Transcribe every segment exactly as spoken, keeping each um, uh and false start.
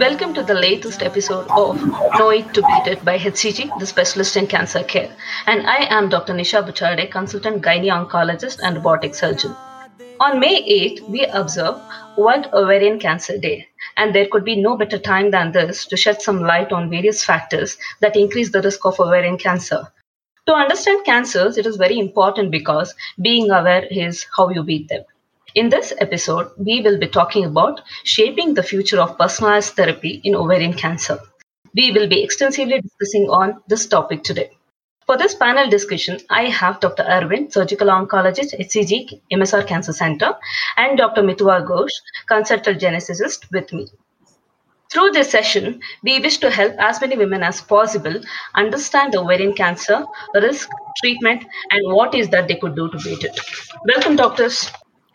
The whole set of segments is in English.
Welcome to the latest episode of Know It to Beat It by H C G, the specialist in cancer care. And I am Doctor Nisha Bucharde, consultant gynae-oncologist and robotic surgeon. On May eighth, we observe World Ovarian Cancer Day. And there could be no better time than this to shed some light on various factors that increase the risk of ovarian cancer. To understand cancers, it is very important because being aware is how you beat them. In this episode, we will be talking about shaping the future of personalized therapy in ovarian cancer. We will be extensively discussing on this topic today. For this panel discussion, I have Doctor Arvind, surgical oncologist, H C G, M S R Cancer Center, and Doctor Mithua Ghosh, consultant geneticist with me. Through this session, we wish to help as many women as possible understand ovarian cancer, risk, treatment, and what is that they could do to beat it. Welcome, doctors.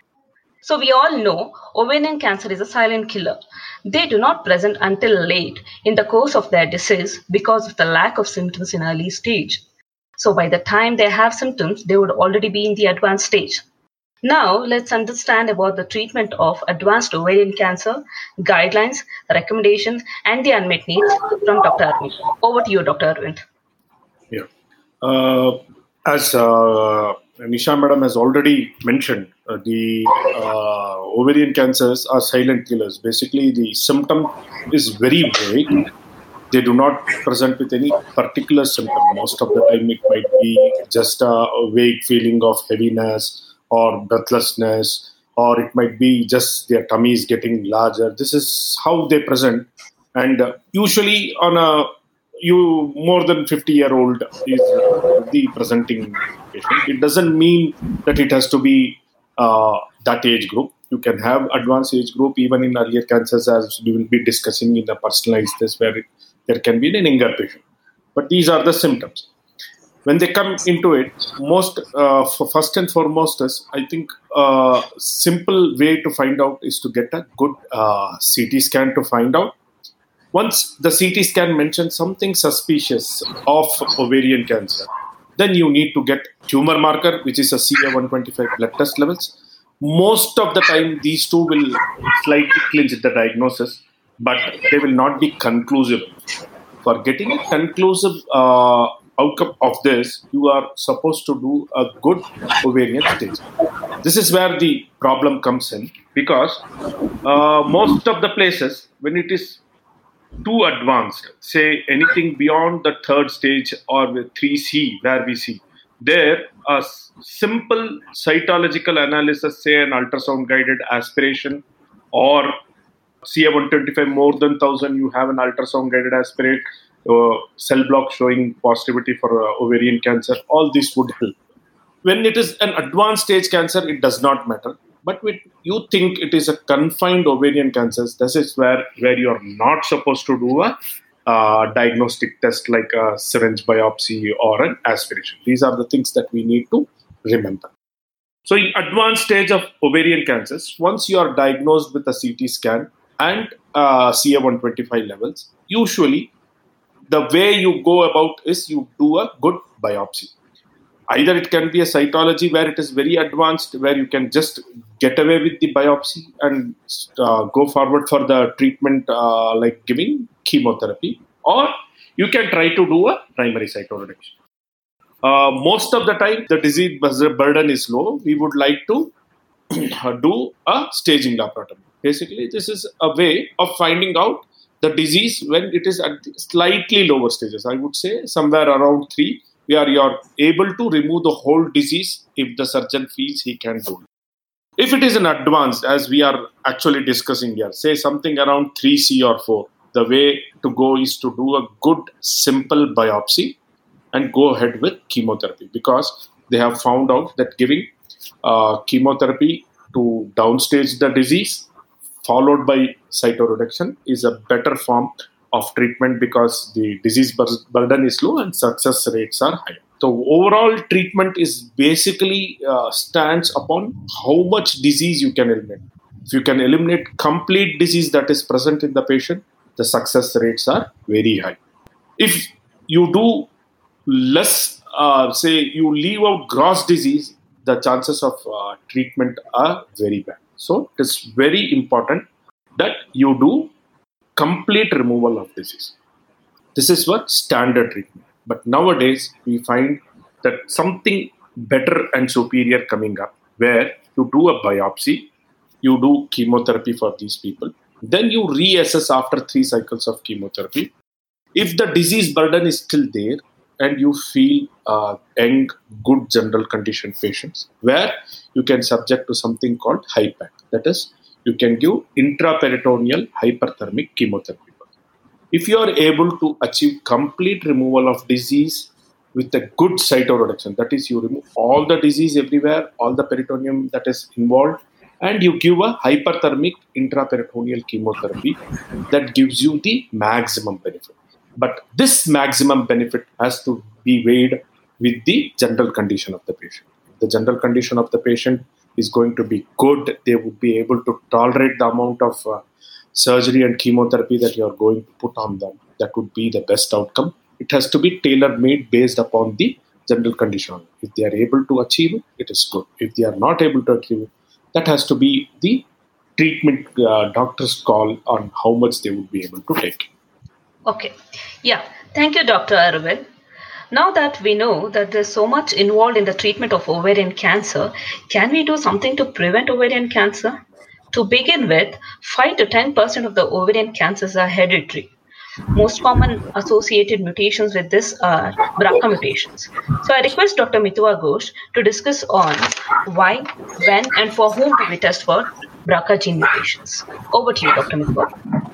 So we all know ovarian cancer is a silent killer. They do not present until late in the course of their disease because of the lack of symptoms in early stage. So by the time they have symptoms, they would already be in the advanced stage. Now let's understand about the treatment of advanced ovarian cancer, guidelines, recommendations, and the unmet needs from Doctor Arvind. Over to you, Doctor Arvind. Yeah. Uh, as uh, Nisha Madam has already mentioned, uh, the uh, ovarian cancers are silent killers. Basically, the symptom is very vague. They do not present with any particular symptom. Most of the time, it might be just a vague feeling of heaviness or breathlessness, or it might be just their tummy is getting larger. This is how they present. And uh, usually on a you more than fifty year old is uh, the presenting patient. It doesn't mean that it has to be uh, that age group. You can have advanced age group even in earlier cancers, as we will be discussing in the personalized test, where it, there can be an younger patient. But these are the symptoms. When they come into it, most uh, for first and foremost is, I think, a uh, simple way to find out is to get a good uh, C T scan to find out. Once the C T scan mentions something suspicious of ovarian cancer, then you need to get tumor marker, which is a C A one twenty-five blood test levels. Most of the time, these two will slightly clinch the diagnosis, but they will not be conclusive. For getting a conclusive uh, outcome of this, you are supposed to do a good ovarian stage. This is where the problem comes in, because uh, most of the places, when it is too advanced, say anything beyond the third stage or the three C, where we see there a simple cytological analysis, say an ultrasound guided aspiration or C A one twenty-five more than one thousand, you have an ultrasound guided aspirate, uh, cell block showing positivity for uh, ovarian cancer. All this would help. When it is an advanced stage cancer, it does not matter. But when you think it is a confined ovarian cancer, this is where, where you are not supposed to do a uh, diagnostic test like a syringe biopsy or an aspiration. These are the things that we need to remember. So in advanced stage of ovarian cancers, once you are diagnosed with a C T scan and uh, C A one twenty-five levels, usually the way you go about is you do a good biopsy. Either it can be a cytology where it is very advanced, where you can just get away with the biopsy and uh, go forward for the treatment uh, like giving chemotherapy, or you can try to do a primary cytoreduction. Uh, most of the time, the disease burden is low. We would like to do a staging laparotomy. Basically, this is a way of finding out the disease when it is at slightly lower stages. I would say somewhere around three, where you are able to remove the whole disease if the surgeon feels he can do it. If it is an advanced, as we are actually discussing here, say something around three C or four, the way to go is to do a good, simple biopsy and go ahead with chemotherapy, because they have found out that giving uh, chemotherapy to downstage the disease followed by cytoreduction is a better form of treatment, because the disease burden is low and success rates are high. So overall treatment is basically uh, stands upon how much disease you can eliminate. If you can eliminate complete disease that is present in the patient, the success rates are very high. If you do less, uh, say you leave out gross disease, the chances of uh, treatment are very bad. So it is very important that you do complete removal of disease. This is what standard treatment. But nowadays, we find that something better and superior coming up, where you do a biopsy, you do chemotherapy for these people, then you reassess after three cycles of chemotherapy. If the disease burden is still there and you feel uh, young, good general condition patients, where you can subject to something called HIPAC. That is, you can give intraperitoneal hyperthermic chemotherapy. If you are able to achieve complete removal of disease with a good cytoreduction, that is, you remove all the disease everywhere, all the peritoneum that is involved, and you give a hyperthermic intraperitoneal chemotherapy, that gives you the maximum benefit. But this maximum benefit has to be weighed with the general condition of the patient. If the general condition of the patient is going to be good, they would be able to tolerate the amount of uh, surgery and chemotherapy that you are going to put on them. That would be the best outcome. It has to be tailor-made based upon the general condition. If they are able to achieve it, it is good. If they are not able to achieve it, that has to be the treatment uh, doctor's call on how much they would be able to take. Okay. Yeah. Thank you, Doctor Aravind. Now that we know that there's so much involved in the treatment of ovarian cancer, can we do something to prevent ovarian cancer? To begin with, five to ten percent of the ovarian cancers are hereditary. Most common associated mutations with this are B R C A mutations. So I request Doctor Mithua Ghosh to discuss on why, when, and for whom do we test for B R C A gene mutations. Over to you, Doctor Mithua.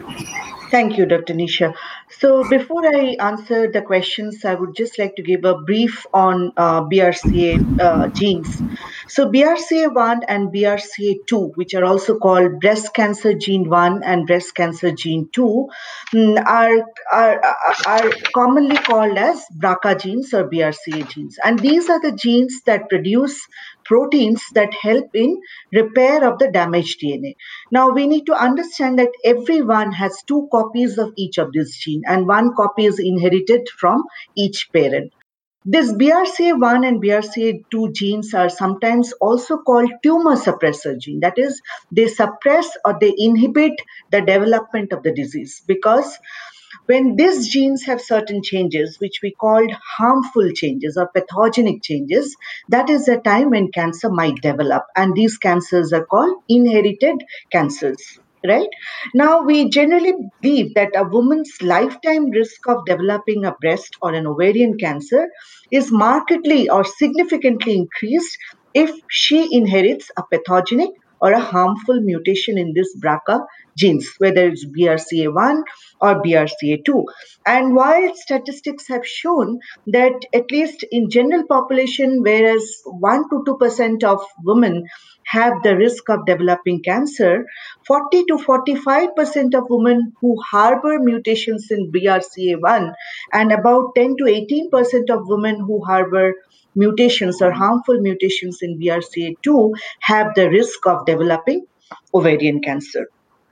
Thank you, Doctor Nisha. So before I answer the questions, I would just like to give a brief on uh, B R C A uh, genes. So B R C A one and B R C A two, which are also called breast cancer gene one and breast cancer gene two, are, are, are commonly called as B R C A genes or B R C A genes. And these are the genes that produce proteins that help in repair of the damaged D N A. Now, we need to understand that everyone has two copies of each of this gene, and one copy is inherited from each parent. This B R C A one and B R C A two genes are sometimes also called tumor suppressor gene. That is, they suppress or they inhibit the development of the disease, because when these genes have certain changes, which we called harmful changes or pathogenic changes, that is the time when cancer might develop. And these cancers are called inherited cancers. Right? Now, we generally believe that a woman's lifetime risk of developing a breast or an ovarian cancer is markedly or significantly increased if she inherits a pathogenic or a harmful mutation in this B R C A genes, whether it's B R C A one or B R C A two. And while statistics have shown that at least in general population, whereas one to two percent of women have the risk of developing cancer, forty to forty-five percent of women who harbor mutations in B R C A one and about ten to eighteen percent of women who harbor mutations or harmful mutations in B R C A two have the risk of developing ovarian cancer.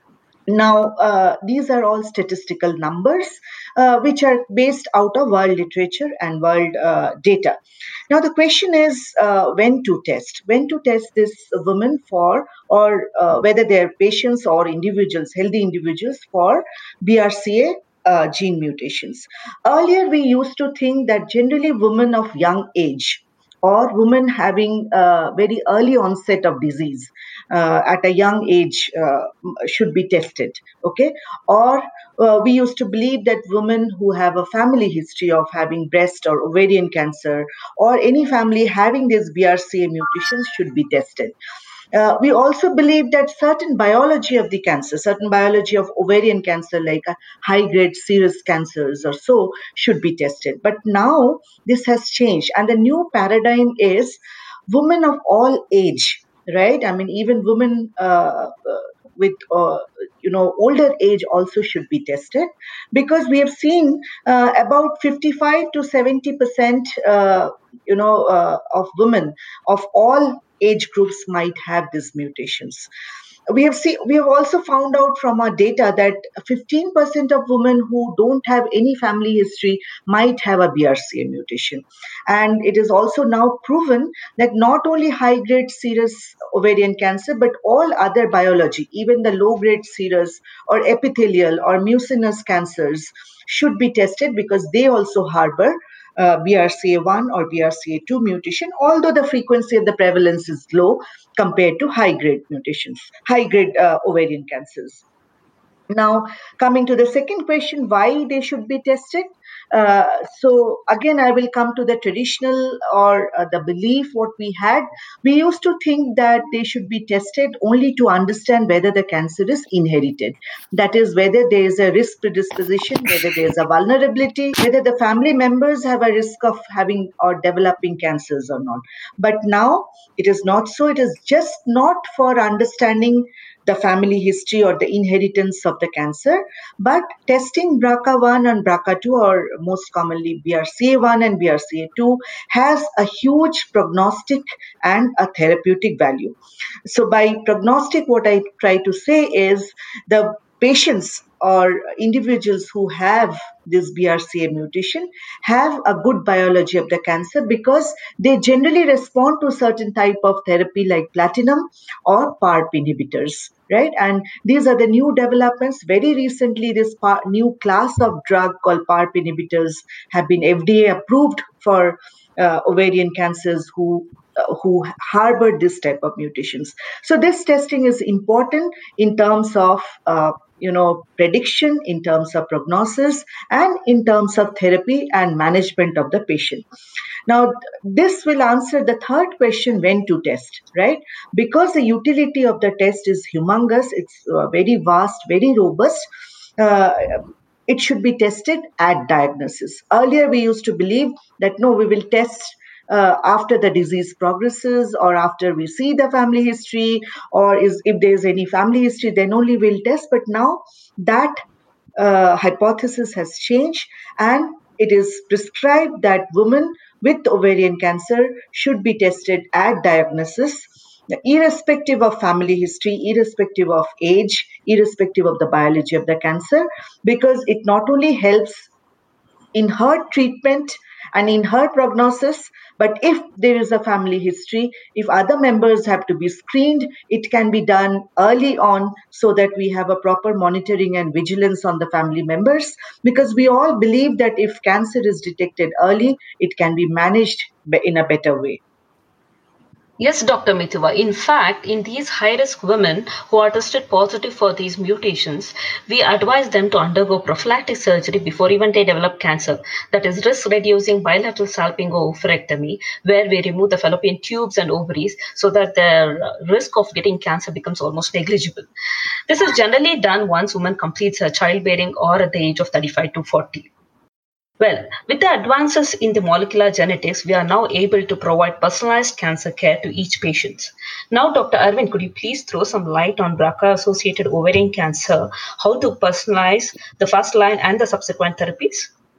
Now, uh, these are all statistical numbers uh, which are based out of world literature and world uh, data. Now, the question is uh, when to test. When to test this woman for, or uh, whether they are patients or individuals, healthy individuals, for B R C A uh, gene mutations. Earlier, we used to think that generally women of young age or women having a very early onset of disease uh, at a young age uh, should be tested, okay? Or uh, we used to believe that women who have a family history of having breast or ovarian cancer or any family having these B R C A mutations should be tested. Uh, we also believe that certain biology of the cancer, certain biology of ovarian cancer, like uh, high-grade serous cancers or so, should be tested. But now this has changed, and the new paradigm is women of all age, right? I mean, even women uh, uh, with uh, you know older age also should be tested, because we have seen uh, about fifty-five to seventy percent uh, you know uh, of women of all age groups might have these mutations. we have seen, we have also found out from our data that fifteen percent of women who don't have any family history might have a B R C A mutation. And it is also now proven that not only high-grade serous ovarian cancer, but all other biology, even the low-grade serous or epithelial or mucinous cancers should be tested because they also harbor uh, B R C A one or B R C A two mutation, although the frequency and the prevalence is low compared to high-grade mutations, high-grade uh, ovarian cancers. Now, coming to the second question, why they should be tested? Uh, so again, I will come to the traditional or uh, the belief what we had. We used to think that they should be tested only to understand whether the cancer is inherited. That is, whether there is a risk predisposition, whether there is a vulnerability, whether the family members have a risk of having or developing cancers or not. But now it is not so. It is just not for understanding the family history or the inheritance of the cancer, but testing B R C A one and B R C A two, or most commonly B R C A one and B R C A two, has a huge prognostic and a therapeutic value. So by prognostic, what I try to say is the patients or individuals who have this B R C A mutation have a good biology of the cancer because they generally respond to certain type of therapy like platinum or PARP inhibitors, right? And these are the new developments. Very recently, this par- new class of drug called PARP inhibitors have been F D A approved for uh, ovarian cancers who uh, who harbor this type of mutations. So this testing is important in terms of uh, you know, prediction, in terms of prognosis, and in terms of therapy and management of the patient. Now, this will answer the third question, when to test, right? Because the utility of the test is humongous, it's uh, very vast, very robust. Uh, it should be tested at diagnosis. Earlier, we used to believe that no, we will test Uh, after the disease progresses or after we see the family history, or is if there's any family history, then only we'll test. But now that uh, hypothesis has changed, and it is prescribed that women with ovarian cancer should be tested at diagnosis, irrespective of family history, irrespective of age, irrespective of the biology of the cancer, because it not only helps in her treatment and in her prognosis, but if there is a family history, if other members have to be screened, it can be done early on so that we have a proper monitoring and vigilance on the family members, because we all believe that if cancer is detected early, it can be managed in a better way. Yes, Doctor Mithuva. In fact, in these high-risk women who are tested positive for these mutations, we advise them to undergo prophylactic surgery before even they develop cancer. That is risk-reducing bilateral salpingo-oophorectomy, where we remove the fallopian tubes and ovaries so that their risk of getting cancer becomes almost negligible. This is generally done once woman completes her childbearing or at the age of thirty-five to forty. Well, with the advances in the molecular genetics, we are now able to provide personalized cancer care to each patient. Now, Doctor Arvind, could you please throw some light on B R C A-associated ovarian cancer, how to personalize the first line and the subsequent therapies?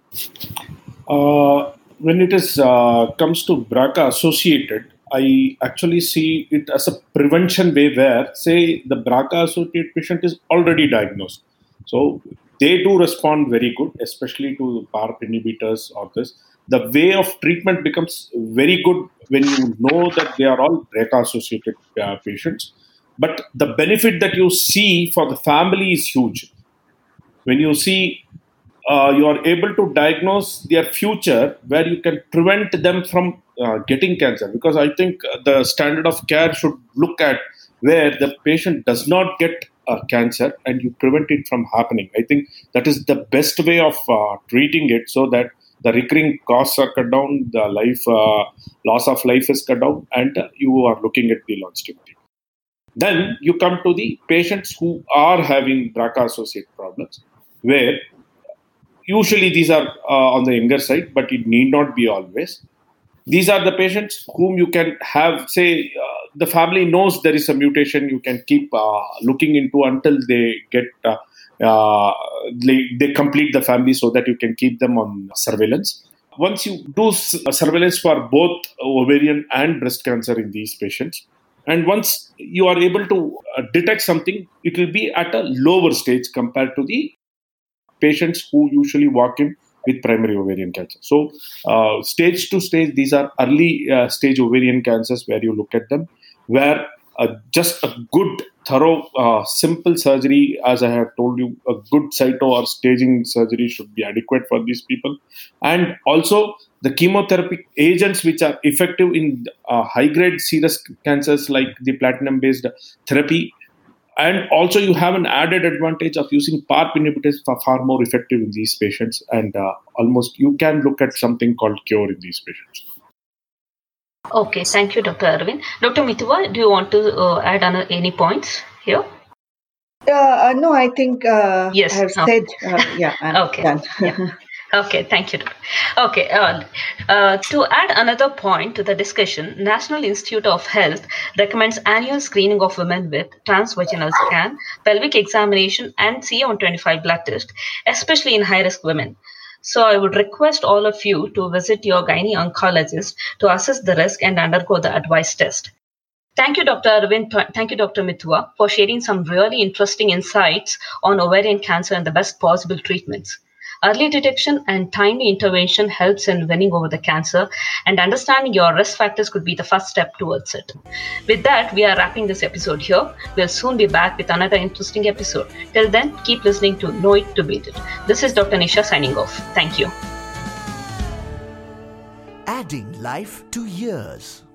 Uh, when it is uh, comes to B R C A-associated, I actually see it as a prevention way where, say, the B R C A-associated patient is already diagnosed. So they do respond very good, especially to PARP inhibitors or this. The way of treatment becomes very good when you know that they are all B R C A-associated uh, patients. But the benefit that you see for the family is huge. When you see uh, you are able to diagnose their future, where you can prevent them from uh, getting cancer. Because I think the standard of care should look at where the patient does not get uh, cancer and you prevent it from happening. I think that is the best way of uh, treating it, so that the recurring costs are cut down, the life uh, loss of life is cut down, and uh, you are looking at the longevity. Then you come to the patients who are having B R C A-associated problems, where usually these are uh, on the younger side, but it need not be always. These are the patients whom you can have, say, uh, the family knows there is a mutation, you can keep uh, looking into until they get, uh, uh, they, they complete the family, so that you can keep them on surveillance. Once you do surveillance for both ovarian and breast cancer in these patients, And once you are able to uh, detect something, it will be at a lower stage compared to the patients who usually walk in with primary ovarian cancer. So, uh, stage to stage, these are early uh, stage ovarian cancers where you look at them, where uh, just a good, thorough, uh, simple surgery, as I have told you, a good cyto or staging surgery should be adequate for these people. And also, the chemotherapy agents which are effective in uh, high-grade serous cancers like the platinum-based therapy. And also, you have an added advantage of using PARP inhibitors for far more effective in these patients. And uh, almost you can look at something called cure in these patients. Okay, thank you, Doctor Arvind. Doctor Mithua, do you want to uh, add on, uh, any points here? Uh, uh, no, I think uh, yes. I have Oh. said, uh, yeah, I'm okay. done. yeah. Okay, thank you. Okay, uh, uh, to add another point to the discussion, National Institute of Health recommends annual screening of women with transvaginal scan, pelvic examination, and C A one twenty-five blood test, especially in high-risk women. So I would request all of you to visit your gynae oncologist to assess the risk and undergo the advice test. Thank you, Doctor Arvind. Thank you, Doctor Mithua, for sharing some really interesting insights on ovarian cancer and the best possible treatments. Early detection and timely intervention helps in winning over the cancer, and understanding your risk factors could be the first step towards it. With that, we are wrapping this episode here. We'll soon be back with another interesting episode. Till then, keep listening to Know It to Beat It. This is Doctor Nisha signing off. Thank you. Adding life to years.